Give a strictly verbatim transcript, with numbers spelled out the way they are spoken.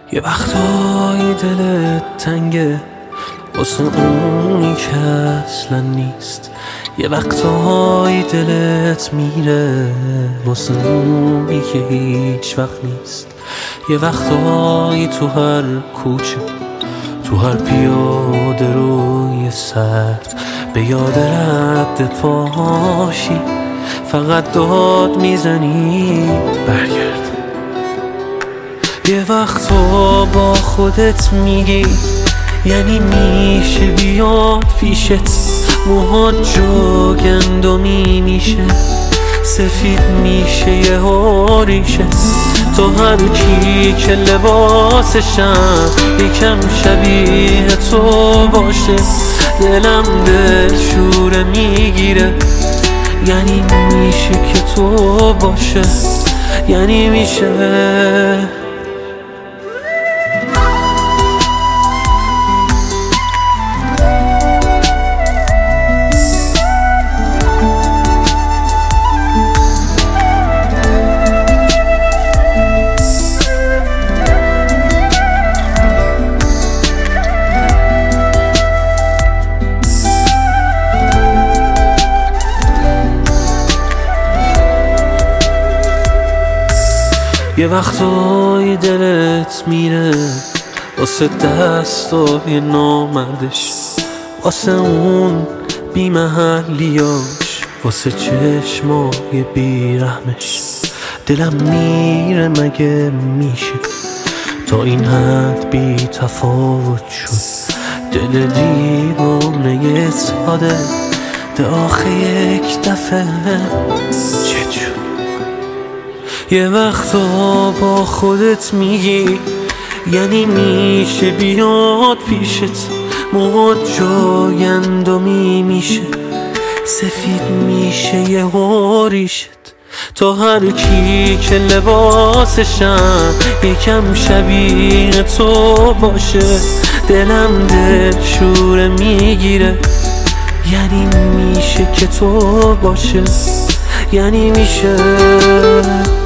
یه وقتایی دلت تنگه واسه اونی که اصلا نیست. یه وقتایی دلت میره واسه اونی که هیچ وقت نیست. یه وقتایی تو هر کوچه، تو هر پیاده روی سرد به یاد رد پاشی، فقط داد میزنی برگرد. یه وقتا با خودت میگی یعنی میشه بیاد پیشت، موهات جا گندمی میشه، سفید میشه یه هاریشه. تو هر کی که لباسشم یکم شبیه تو باشه، دلم دلشوره میگیره. یعنی میشه که تو باشه، یعنی میشه. یه وقتایی دلت میره واسه دستای نامردش، واسه اون بی‌محلیاش، واسه چشمای بیرحمش. دلم میره مگه میشه تا این حد بی تفاوت شد. دل دیوانه ساده ده آخه یک دفعه چجور. یه وقتا با خودت میگی یعنی میشه بیاد پیشت، موهات جایندمی میشه، سفید میشه یه هاریشت. تا هر کی که لباسشم یکم شبیه تو باشه، دلم دلشوره میگیره. یعنی میشه که تو باشه، یعنی میشه.